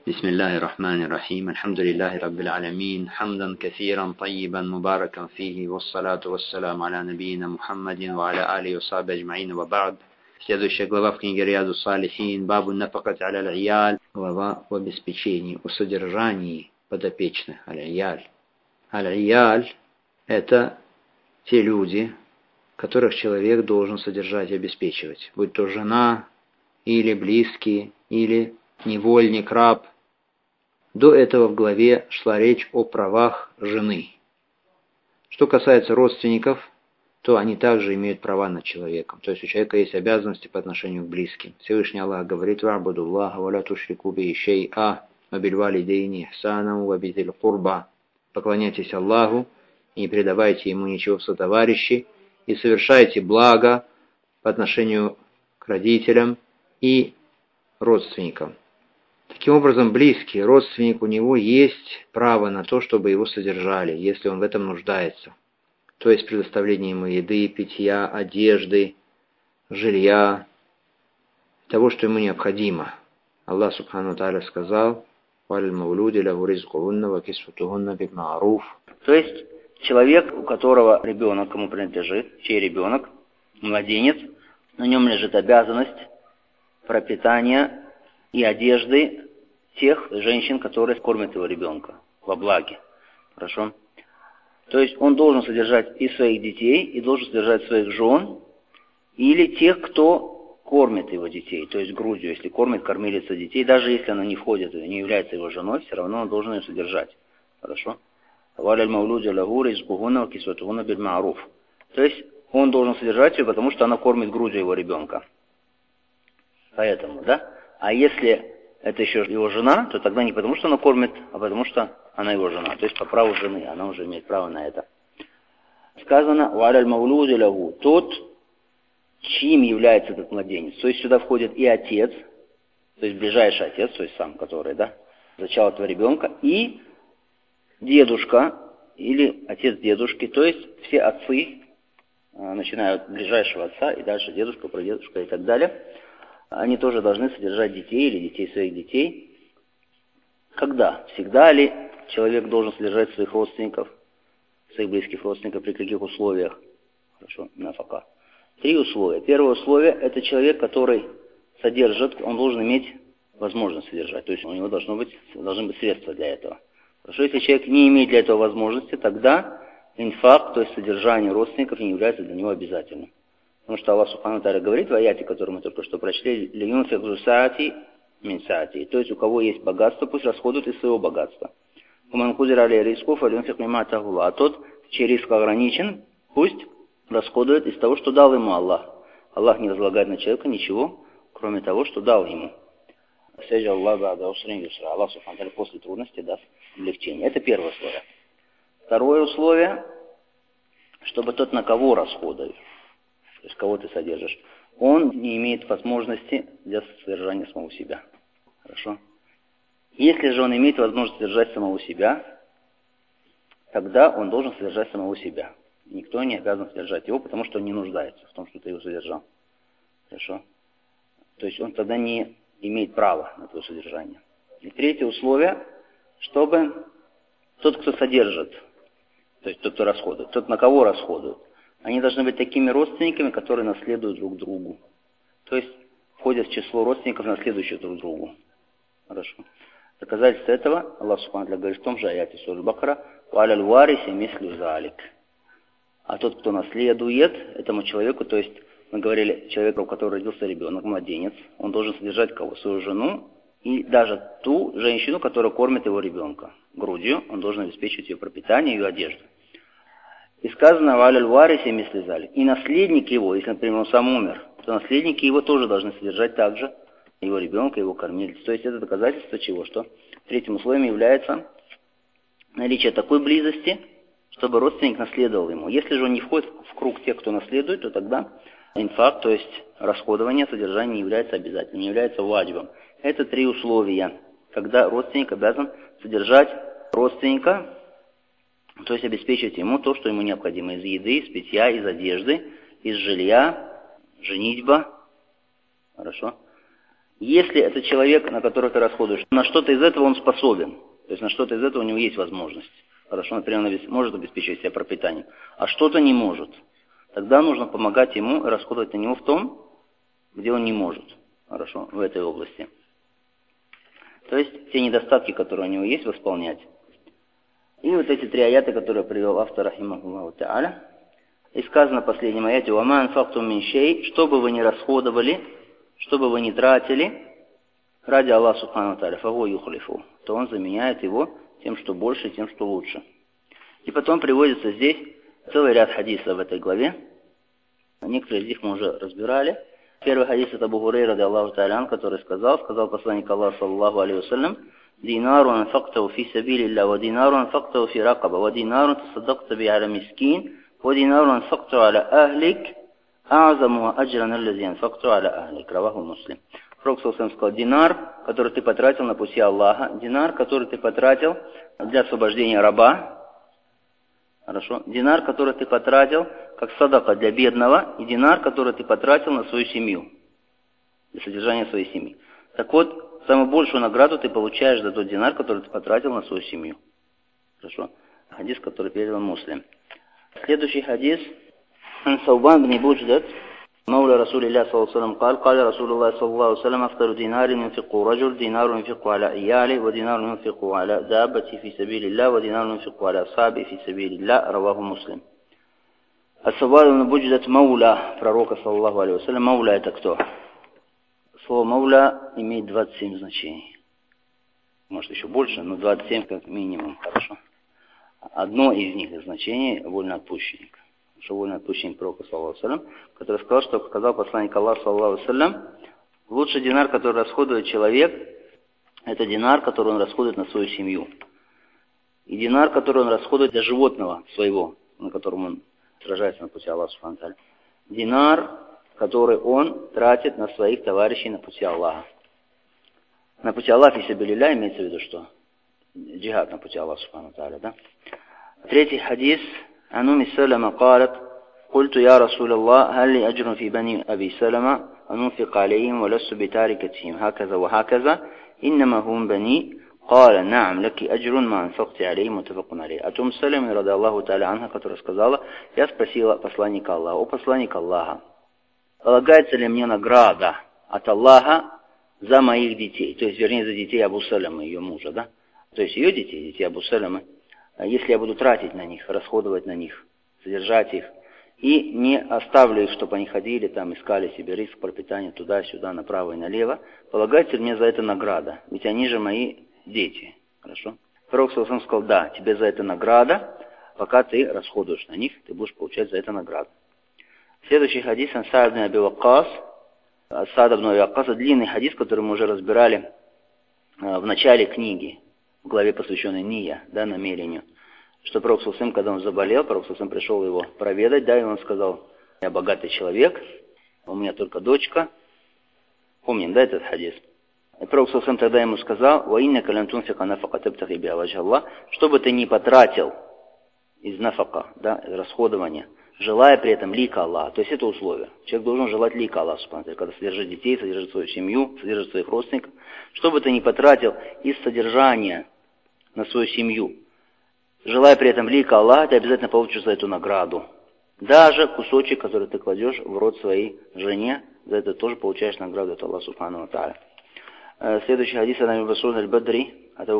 بسم الله الرحمن الرحيم الحمد لله رب العالمين حمدا كثيرا طيبا مباركا فيه والصلاة والسلام على نبينا محمد وعلى آله وصحبه أجمعين وبعد. Следующая глава в книге Рияду Салихин, бабу нафакат аля аль-ияль, глава об обеспечении, о содержании подопечных, аль-ияль. Аль-ияль – это те люди, которых человек должен содержать и обеспечивать, будь то жена, или близкие, или невольник, раб. До этого в главе шла речь о правах жены. Что касается родственников, то они также имеют права над человеком. То есть у человека есть обязанности по отношению к близким. Всевышний Аллах говорит: «Ва'будуллаха ва ла тушрику бихи шей'a ва биль валидейни ихсаном ва бидил курба». Поклоняйтесь Аллаху и не предавайте Ему ничего в сотоварищи, и совершайте благо по отношению к родителям и родственникам. Таким образом, близкий родственник, у него есть право на то, чтобы его содержали, если он в этом нуждается. То есть предоставление ему еды, питья, одежды, жилья, того, что ему необходимо. Аллах Субхану ва Тааля сказал: «Валь маулуди лаху ризкухунна ва кисватухунна биль ма'руф». То есть человек, у которого ребенок, кому принадлежит, чей ребенок, младенец, на нем лежит обязанность пропитания и одежды тех женщин, которые кормят его ребенка во благе. Хорошо? То есть он должен содержать и своих детей, и должен содержать своих жен, или тех, кто кормит его детей, то есть грудью, если кормит кормилица детей, даже если она не входит, не является его женой, все равно он должен ее содержать. Хорошо? То есть он должен содержать ее, потому что она кормит грудью его ребенка. Поэтому, да? А если это еще его жена, то тогда не потому, что она кормит, а потому, что она его жена. То есть по праву жены, она уже имеет право на это. Сказано: «Валяль маулуди лаху», тот, чьим является этот младенец. То есть сюда входит и отец, то есть ближайший отец, то есть сам, который, да, зачал этого ребенка, и дедушка, или отец дедушки, то есть все отцы, начиная от ближайшего отца, и дальше дедушка, прадедушка и так далее, они тоже должны содержать детей или детей своих детей. Когда? Всегда ли человек должен содержать своих родственников, своих близких родственников, при каких условиях? Хорошо, нафака. 3 условия. Первое условие – это человек, который содержит, он должен иметь возможность содержать, то есть у него должны быть средства для этого. Хорошо, если человек не имеет для этого возможности, тогда инфак, то есть содержание родственников, не является для него обязательным. Потому что Аллах Субхану ва Тааля говорит в аяте, который мы только что прочли: «Льюнфик зу саати мин саати». То есть у кого есть богатство, пусть расходует из своего богатства. А тот, чей риск ограничен, пусть расходует из того, что дал ему Аллах. Аллах не возлагает на человека ничего, кроме того, что дал ему. Аллах Субхану ва Тааля после трудности даст облегчение. Это первое условие. Второе условие, чтобы тот, на кого расходуешь, то есть кого ты содержишь, он не имеет возможности для содержания самого себя. Хорошо? Если же он имеет возможность содержать самого себя, тогда он должен содержать самого себя. Никто не обязан содержать его, потому что он не нуждается в том, что ты его содержал. Хорошо? То есть он тогда не имеет права на твое содержание. И третье условие, чтобы тот, кто содержит, то есть тот, кто расходует, тот, на кого расходует, они должны быть такими родственниками, которые наследуют друг другу. То есть входят в число родственников, наследующих друг другу. Хорошо. Доказательство этого Аллах Субхану ва Тааля говорит в том же аяте Сура Бакара: «Валяль вариси мислю залик». А тот, кто наследует этому человеку, то есть мы говорили, человеку, у которого родился ребенок, младенец, он должен содержать кого? Свою жену и даже ту женщину, которая кормит его ребенка грудью, он должен обеспечивать ее пропитание, ее одежду. И сказано: «Валяль вариси мисли залик». И наследники его, если, например, он сам умер, то наследники его тоже должны содержать также его ребенка, его кормилицу. То есть это доказательство чего? Что третьим условием является наличие такой близости, чтобы родственник наследовал ему. Если же он не входит в круг тех, кто наследует, то тогда инфак, то есть расходование, содержание не является обязательным, не является ваджибом. Это 3 условия, когда родственник обязан содержать родственника, то есть обеспечивать ему то, что ему необходимо: из еды, из питья, из одежды, из жилья, женитьба. Хорошо? Если это человек, на которого ты расходуешь, на что-то из этого он способен, то есть на что-то из этого у него есть возможность. Хорошо, например, он может обеспечивать себе пропитание, а что-то не может. Тогда нужно помогать ему и расходовать на него в том, где он не может. Хорошо, в этой области. То есть те недостатки, которые у него есть, восполнять. И вот эти 3 аяты, которые привел автор, рахимахуллаху та'аля. И сказано в последнем аяте: «Ва ма анфактум мин шей», что бы вы ни расходовали, что бы вы ни тратили, ради Аллаха субхану та'аля, фагу юхлифу, то он заменяет его тем, что больше, тем, что лучше. И потом приводится здесь целый ряд хадисов в этой главе. Некоторые из них мы уже разбирали. Первый хадис это Абу Хурайра, ради Аллаху та'аля, который сказал посланник Аллаха, саллаллаху алейхи вассалям: «Динару анфактаху фи сабилилля, ва динару анфактаху фи ракаба, ва динару тасаддакта би аля мискин, ва динару анфактаху аля ахлик, а'заму аджран аллази анфактаху аля ахлик». Раваху Муслим. Пророк сказал: динар, который ты потратил на пути Аллаха, динар, который ты потратил для освобождения раба, хорошо, динар, который ты потратил как садака для бедного, и динар, который ты потратил на свою семью, для содержания своей семьи. Так вот, самую большую награду ты получаешь за тот динар, который ты потратил на свою семью. Хорошо? Хадис, который передал Муслим. Следующий хадис. Саубан бн Будждат, مولى رسول الله صلى الله عليه وسلم قال رسول الله صلى الله عليه وسلم: أفضل دينار ينفقه رجل دينار ينفقه على عياله ودينار ينفقه على دابته في سبيل الله ودينار ينفقه على أصحابه في سبيل الله. رواه مسلم. Ас-Саубан бн Будждат мауля пророка, саллаллаху алейхи вассалям. Мауля это кто? Слово мауля имеет 27 значений. Может еще больше, но 27 как минимум. Хорошо. Одно из них значений вольноотпущенник. Вольноотпущенник пророка, саллаллаху алейхи вассалям, который сказал, что сказал посланник Аллаха, саллаллаху алейхи вассалям: лучший динар, который расходует человек, это динар, который он расходует на свою семью. И динар, который он расходует для животного своего, на котором он сражается на пути Аллаха субхану ва тааля. Динар, который он тратит на своих товарищей на пути Аллаха. На пути Аллаха фи сабилилля имеется в виду что? Джихад на пути Аллаха субхану ва тааля, да? Третий хадис. عن أم سلمة قالت: قلت يا رسول الله هل لي أجر في بني أبي سلمة أنفق عليهم ولست بتاركتهم هكذا وهكذا إنما هم بني. قال: نعم لك أجر ما أنفقت عليهم. متفق عليه. От Ум Салямы, ради Аллаху та'аля анха, которая сказала: я спросила посланника Аллаха: о посланник Аллаха, полагается ли мне награда от Аллаха за моих детей? То есть, вернее, за детей Абу Салямы, ее мужа, да? То есть, ее детей, детей Абу Салямы. Если я буду тратить на них, расходовать на них, содержать их, и не оставлю их, чтобы они ходили, там, искали себе риск, пропитание туда-сюда, направо и налево, полагается ли мне за это награда? Ведь они же мои дети. Хорошо? Пророк саллаллаху алейхи сказал: да, тебе за это награда, пока ты расходуешь на них, ты будешь получать за это награду. Следующий хадис, Саад бн Аби Ваккас, Саад бн Аби Ваккас, длинный хадис, который мы уже разбирали в начале книги, в главе, посвященной Ния, да, намерению, что пророк саллаллаху алейхи, когда он заболел, пророк саллаллаху алейхи пришел его проведать, да, и он сказал: я богатый человек, у меня только дочка. Помним, да, этот хадис? И пророк саллаллаху алейхи тогда ему сказал: «Ва иннака лан тунфика нафака табтагhi биха ваджха Аллах», что бы ты ни потратил из нафака, да, из расходования, желая при этом лика Аллаха. То есть это условие. Человек должен желать лика Аллаха, когда содержит детей, содержит свою семью, содержит своих родственников. Что бы ты ни потратил из содержания на свою семью, желая при этом лика Аллаха, ты обязательно получишь за эту награду. Даже кусочек, который ты кладешь в рот своей жене, за это тоже получаешь награду от Аллаха субхану ва тааля. Следующий хадис от Абу Мас'уд аль-Бадри,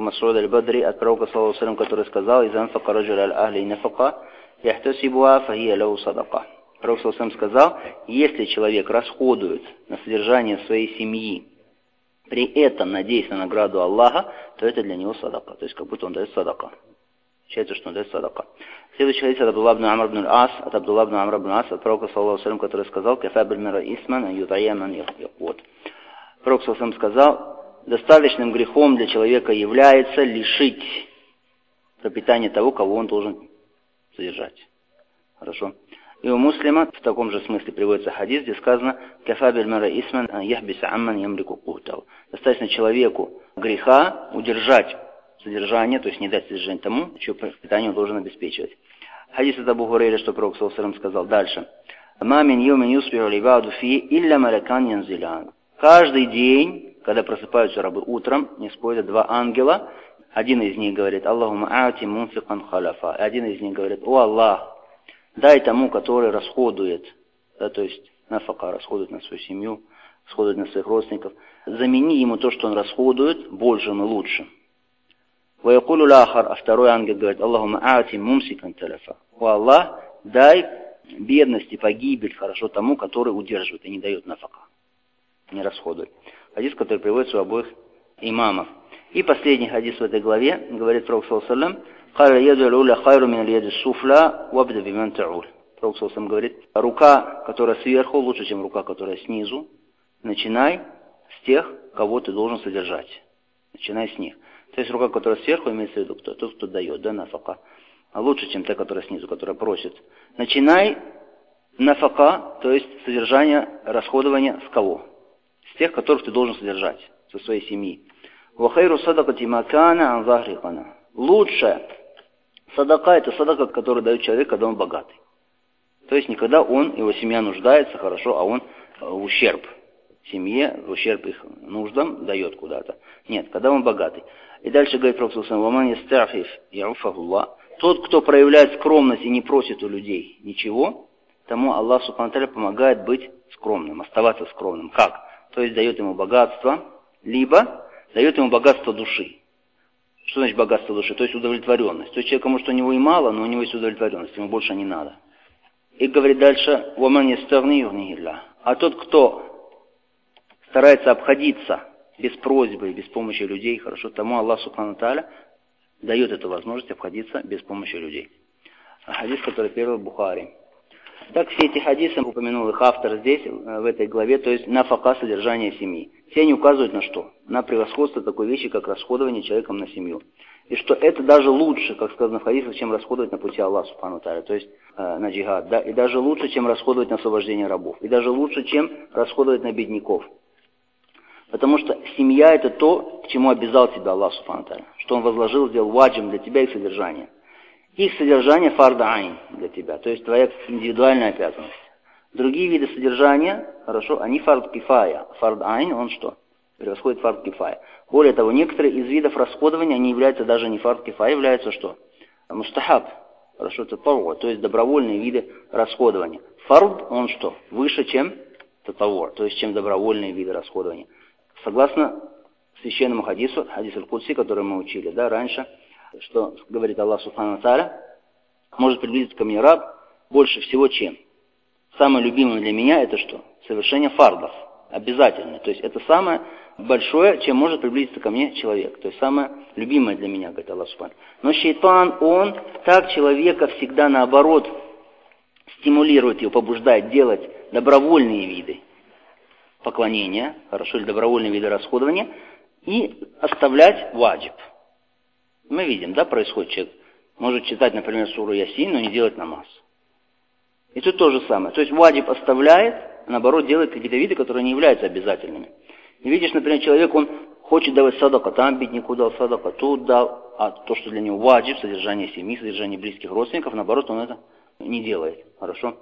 от пророка, саллаллаху алейхи ва саллям, который сказал: «Иза анфака раджуль аль-ахли нафака яхтасибуа фахия лаху садака». Пророк, саллаллаху алейхи ва саллям, сказал: если человек расходует на содержание своей семьи, при этом надеясь на награду Аллаха, то это для него садака. То есть как будто он дает садака. Считается, что он дает садака. Следующий хадис от Абдуллаха бн Амр бн ас, от пророка, саллаллаху алейхи ва саллям, который сказал: «Кафа биль мира исман ан ютайя ман яхвот». Пророк, саллаллаху алейхи ва саллям, сказал: достаточным грехом для человека является лишить пропитания того, кого он должен содержать. Хорошо. И у Муслима в таком же смысле приводится хадис, где сказано: «Кафа биль мира исман ан яхбиса амман ямлику кутау». Достаточно человеку греха удержать содержание, то есть не дать содержание тому, чье пропитание он должен обеспечивать. Хадис от Абу Хурайры, что пророк саллаллаху алейхи ва саллям сказал дальше: «Ма мин йомин юсбиху либаду фи илля малакан янзилян». Каждый день когда просыпаются рабы утром, не сходят два ангела. Один из них говорит: Аллахума аати мунфикан халяфа. Один из них говорит: о Аллах, дай тому, который расходует, да, то есть нафака, расходует на свою семью, расходует на своих родственников, замени ему то, что он расходует, большим и лучшим. Ваякулу лахар, а второй ангел говорит: Аллахума аати мумсикан таляфа. О Аллах, дай бедность и погибель хорошо тому, который удерживает и не дает нафака, не расходует. Хадис, который приводится у обоих имамов. И последний хадис в этой главе говорит пророк саллаллаху алейхи ва саллям: Пророк саллаллаху говорит: рука, которая сверху, лучше, чем рука, которая снизу. Начинай с тех, кого ты должен содержать. Начинай с них. То есть рука, которая сверху, имеется в виду кто? Тот, кто дает, да, нафака. А лучше, чем та, которая снизу, которая просит. Начинай нафака, то есть содержание, расходование с кого? С тех, которых ты должен содержать, со своей семьи. Вахайру садакати макана анзахрикана. Лучшая садака — это садака, которую дает человек, когда он богатый. То есть не когда его семья нуждается, хорошо, а он в ущерб семье, в ущерб их нуждам дает куда-то. Нет, когда он богатый. И дальше говорит пророк саллаллаху алейхи ва саллям: тот, кто проявляет скромность и не просит у людей ничего, тому Аллах субхану ва тааля помогает быть скромным, оставаться скромным. Как? То есть дает ему богатство, либо дает ему богатство души. Что значит богатство души? То есть удовлетворенность. То есть человек, может, у него и мало, но у него есть удовлетворенность, ему больше не надо. И говорит дальше: а тот, кто старается обходиться без просьбы, без помощи людей, хорошо, тому Аллах субхану ва тааля дает эту возможность обходиться без помощи людей. Хадис, который перевел Бухари. Так, все эти хадисы, упомянул их автор здесь, в этой главе, то есть нафака, содержание семьи. Все они указывают на что? На превосходство такой вещи, как расходование человеком на семью. И что это даже лучше, как сказано в хадисах, чем расходовать на пути Аллаха субхану ва тааля, то есть на джихад, да, и даже лучше, чем расходовать на освобождение рабов, и даже лучше, чем расходовать на бедняков. Потому что семья — это то, к чему обязал тебя Аллах субхану ва тааля, что Он возложил, сделал ваджиб для тебя их содержание. Их содержание фард айн для тебя, то есть твоя индивидуальная обязанность. Другие виды содержания, хорошо, они фард кифая. Фард айн, он что? Превосходит фард кифая. Более того, некоторые из видов расходования, они являются даже не фард кифая, являются что? Мустахаб. Хорошо, татавур, то есть добровольные виды расходования. Фард, он что? Выше, чем татавур, то есть чем добровольные виды расходования. Согласно священному хадису, хадис аль-Кудси, который мы учили, да, раньше, что говорит Аллах субхану ва тааля: может приблизиться ко мне раб больше всего чем? Самое любимое для меня — это что? Совершение фардов, обязательно. То есть это самое большое, чем может приблизиться ко мне человек. То есть самое любимое для меня, говорит Аллах субхану. Но шейтан, он так человека всегда наоборот стимулирует его, побуждает делать добровольные виды поклонения, хорошо, или добровольные виды расходования, и оставлять ваджиб. Мы видим, да, происходит, человек может читать, например, суру Ясин, но не делать намаз. И тут то же самое. То есть ваджиб оставляет, а наоборот делает какие-то виды, которые не являются обязательными. И видишь, например, человек, он хочет давать садака, там бедняку дал садака, тут дал, а то, что для него ваджиб, содержание семьи, содержание близких родственников, наоборот, он это не делает. Хорошо?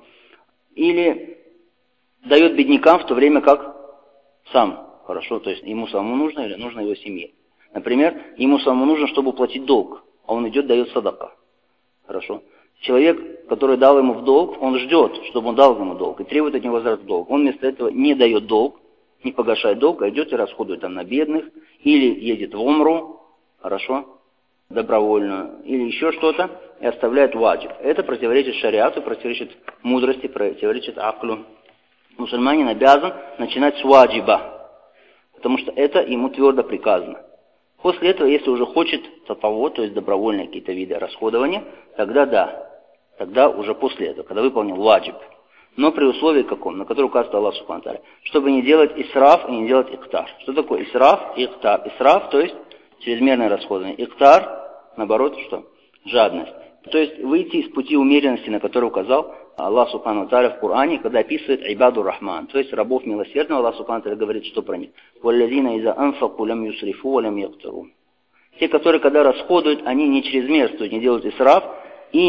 Или дает беднякам в то время как сам. Хорошо? То есть ему самому нужно или нужно его семье. Например, ему самому нужно, чтобы уплатить долг, а он идет, дает садака. Хорошо? Человек, который дал ему в долг, он ждет, чтобы он дал ему долг, и требует от него возврат в долг. Он вместо этого не дает долг, не погашает долг, а идет и расходует там на бедных, или едет в умру, хорошо, добровольно, или еще что-то, и оставляет ваджиб. Это противоречит шариату, противоречит мудрости, противоречит аклю. Мусульманин обязан начинать с ваджиба, потому что это ему твердо приказано. После этого, если уже хочет татаво, то есть добровольные какие-то виды расходования, тогда да. Тогда уже после этого, когда выполнил ваджиб. Но при условии каком? На которое указывает Аллах субхану ва тааля. Чтобы не делать исраф и не делать иктар. Что такое исраф и иктар? Исраф, то есть чрезмерное расходование. Иктар, наоборот, что? Жадность. То есть выйти из пути умеренности, на который указал Аллах субхану ва тааля в Коране, когда описывает ибаду рахман, то есть рабов милосердного. Аллах субхану ва тааля говорит, что про них? «Валлазина иза анфаку лям юсрифу ва лям яктару». Те, которые, когда расходуют, они не чрезмерствуют, не делают исраф и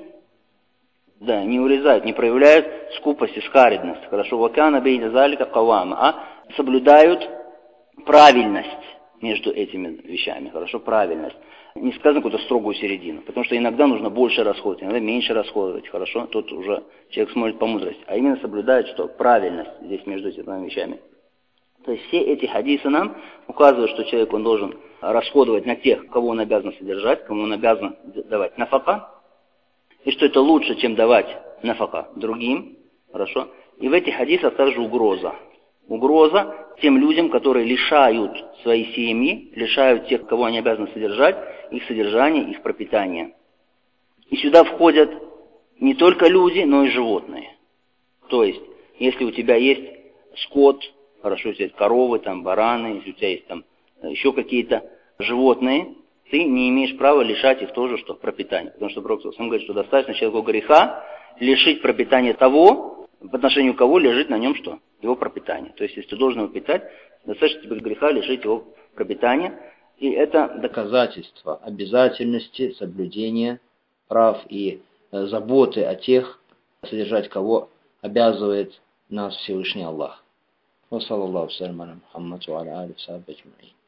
не урезают, не проявляют скупость и скаридность. Хорошо, вакана бейна залика кавама, а соблюдают правильность между этими вещами, хорошо, правильность. Не сказано какую-то строгую середину, потому что иногда нужно больше расходовать, иногда меньше расходовать, хорошо, тут уже человек смотрит по мудрости, а именно соблюдает, что правильность здесь между этими двумя вещами. То есть все эти хадисы нам указывают, что человек он должен расходовать на тех, кого он обязан содержать, кому он обязан давать нафака, и что это лучше, чем давать нафака другим, хорошо. И в этих хадисах также угроза. Угроза тем людям, которые лишают своей семьи, лишают тех, кого они обязаны содержать, их содержания, их пропитания. И сюда входят не только люди, но и животные. То есть, если у тебя есть скот, хорошо, если есть коровы, там, бараны, если у тебя есть там еще какие-то животные, ты не имеешь права лишать их тоже, что пропитания. Потому что Пророк сам говорит, что достаточно человеку греха лишить пропитания того, в отношении кого лежит на нем что? Его пропитание. То есть, если ты должен его питать, достаточно тебе греха лишить его пропитания. И это доказательство обязательности соблюдения прав и заботы о тех, содержать кого обязывает нас Всевышний Аллах. Ва саллаллаху салям аля Мухаммад ва аля али ва сахбихи аджмаин.